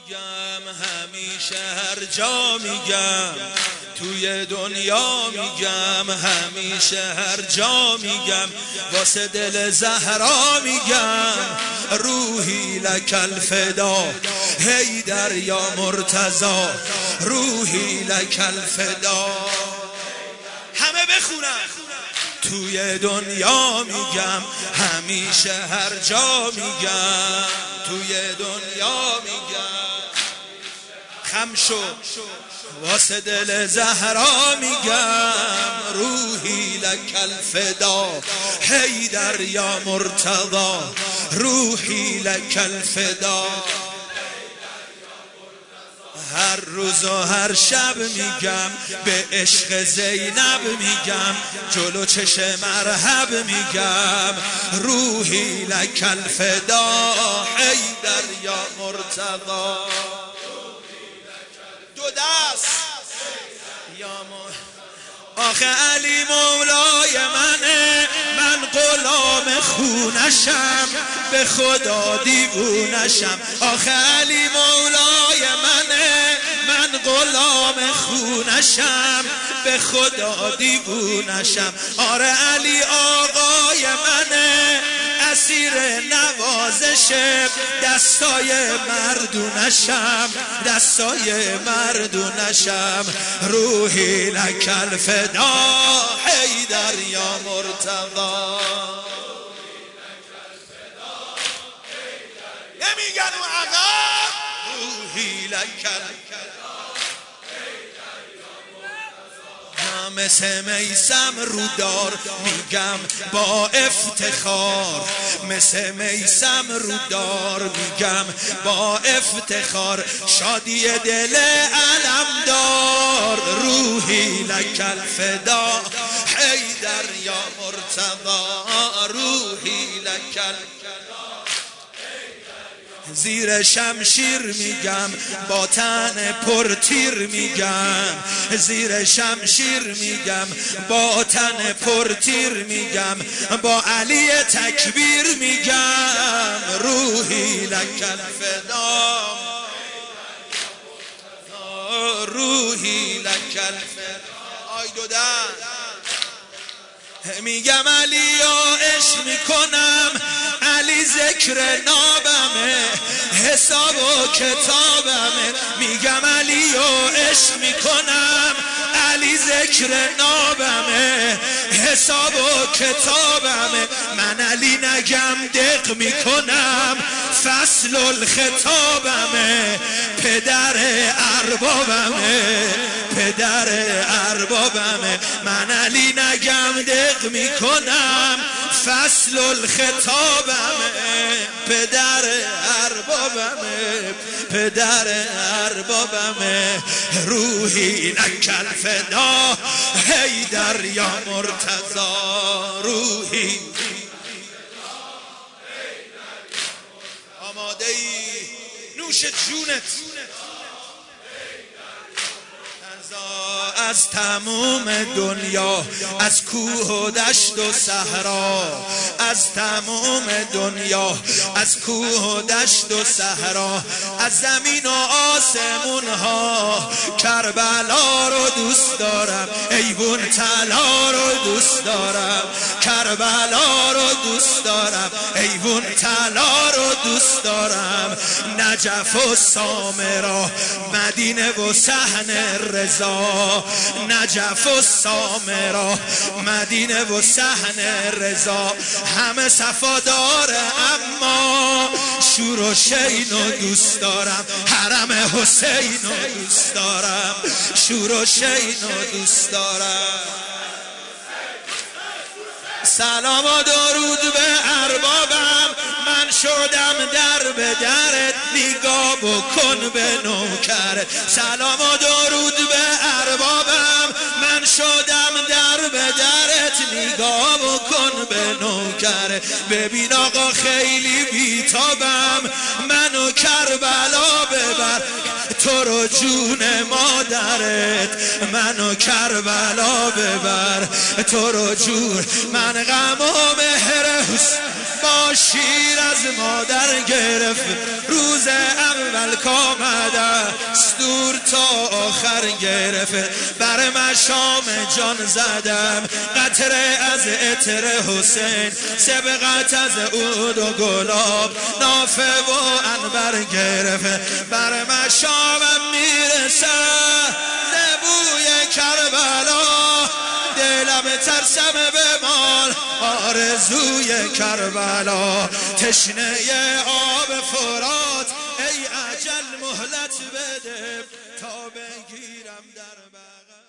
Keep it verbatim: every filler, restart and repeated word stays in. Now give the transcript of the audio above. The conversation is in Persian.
میگم، همیشه هر جا میگم، توی دنیا میگم، همیشه هر جا میگم، واسه دل زهرا میگم، روحی لک الفدا حیدر یا مرتضی، روحی لک الفدا. همه بخونم. توی دنیا میگم، همیشه هر جا میگم، توی دنیا میگم، خم شو واسه دل زهرا میگم، روحی لک الفدا حیدر یا مرتضی، روحی لک الفدا. هر روز و هر شب میگم، به عشق زینب میگم، جلو چش مرحب میگم، روحی لک الفدا حیدر یا مرتضی. دو دست یا م... آخه علی مولای منه، من غلام خونشم، به خدا دیوونشم. آخه علی مولای منه، من غلام خونشم، به خدا دیوونشم. آره علی آقای منه، اسیر نوازش دستای مردونشم، دستای مردونشم، روحی لک الفدا حیدر یا مرتضی. نمیگن و عقب، روحی لک الفدا. مثل میسم رودار میگم با افتخار، مثل میسم رودار میگم با افتخار، شادی دل علمدار، روحی لک الفدا حیدر یا مرتضی، روحی لک الفدا. زیر شمشیر میگم با تن پرتیر میگم، زیر شمشیر میگم با تن پرتیر میگم، با علی تکبیر میگم، روحی لک الفدا، روحی لک الفدا. آی دو دست میگم علی یا عشق میکنم، علی ذکر نابمه، حساب و کتابمه. میگم علی یا عشق میکنم، علی ذکر نابمه، حساب و کتابمه. من علی نگم دق میکنم، فصل الخطابمه، پدر اربابمه، پدر اربابمه. من علی نگم دق میکنم، فصل الخطابمه، پدر اربابمه، پدر اربابمه، روحی لک الفدا حیدر یا مرتضی، روحی. آماده ای؟ نوش جونت. از تموم دنیا، از کوه و دشت و صحرا، از تموم دنیا، از کوه و دشت و صحرا، از زمین و آسمون ها، کربلا رو دوست دارم، ایوون طلا رو دوست دارم، کربلا رو دوست دارم، ایوون طلا رو دوست دارم، نجف و سامرا، مدینه و صحن رضا، نجف و سامرا، مدینه و صحن رضا، همه صفاداره اما شور و شین و دوست دارم، حرم حسین و دوست دارم، شور و شین و دوست دارم. سلام و درود به اربابم، من شدم در به درت، نگاه بکن به نوکرت. سلام و درود به اربابم، من شدم در به درت، نگاه بکن به نوکرت. ببین آقا خیلی بیتابم، منو کربلا ببر، تو رو جون مادرت، منو کربلا ببر، تو رو جون. من غم و مهر با شیر از مادر گرفت، روز اول خاک آمده دور تا آخر گرفته بر مشام جان زدم قطره از عطر حسین سبقت از عود و گلاب نافه و عنبر گرفته بر مشامم میرسه بوی کربلا دلم ترسم به مال آرزوی کربلا تشنه آب فرات ای اجل مهلت بده تا بگیرم در بغل